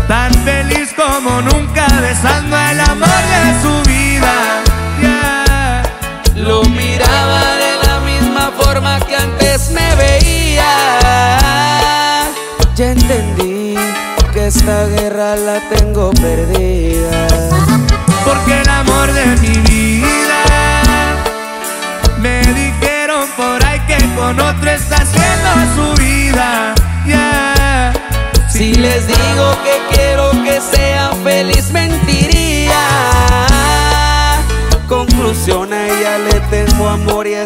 tan feliz como nunca, besando el amor de su vida. Yeah. Lo miraba de la misma forma que antes me veía. Ya entendí que esta guerra la tengo perdida, porque el amor de mi vida, me dijeron por ahí que con otro está haciendo su vida. Yeah. Si les digo que quiero que sea feliz, mentiría. Conclusión, a ella le tengo amor y es